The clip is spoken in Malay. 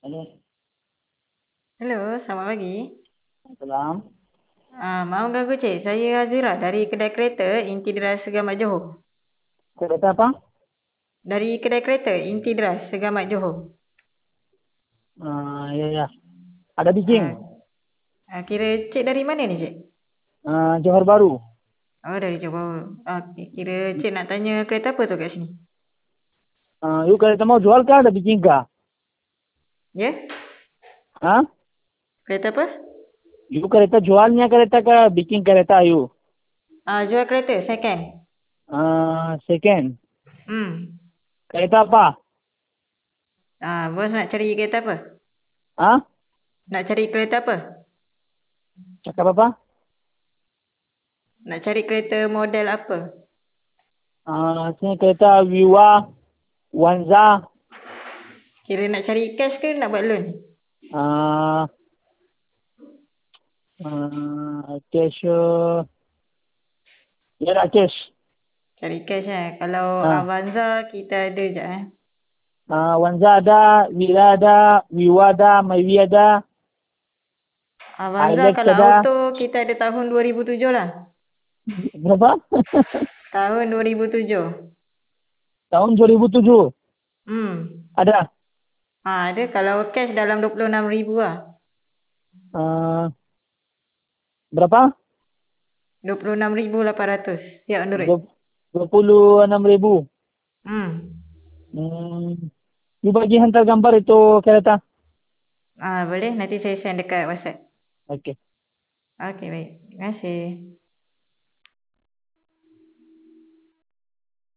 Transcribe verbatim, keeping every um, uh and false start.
Halo, Halo, selamat pagi. salam. Ah, maaf ganggu cik, saya Azira dari kedai kereta Inti Deras Segamat Johor. Kereta apa? Dari kedai kereta Inti Deras Segamat Johor. Ah, ya, ya. Ada biking. Ah, ah, kira cik dari mana ni cik? Ah, Johor Baru. Oh, dari Johor. Ah, kira cik nak tanya kereta apa tu kat sini? Ah, you kereta mau jual kah? Ada biking kah? Ya? Hah? Kereta apa? You kereta jualnya kereta kah? Biking kereta you? Ah, jual kereta, second. Ah, second. Hmm. Kereta apa? Ah, bos nak cari kereta apa? Hah? Nak cari kereta apa? Cakap apa? Nak cari kereta model apa? Ah, sini kereta Viwa, Wanza. Kira nak cari cash ke nak buat loan? Ah, ah, cash. Uh, ya, ada cash. Cari cash eh. Kalau Ah, Avanza kita ada je eh. ah, Wanza ada, Vira ada, Viwa ada, Myvi ada, Avanza Hilux kalau ada. auto kita ada tahun dua ribu tujuh lah. Berapa? Tahun dua ribu tujuh. Tahun dua ribu tujuh. Hmm. Ada. Ha, ada kalau cash dalam dua puluh enam ribu lah. Eh, berapa? dua puluh enam ribu lapan ratus. Siap on the road. Dua- 26 ribu. Hmm. Hmm. You bagi hantar gambar itu kereta. Ah, boleh nanti saya send dekat WhatsApp. Oke. Okey baik. Terima kasih.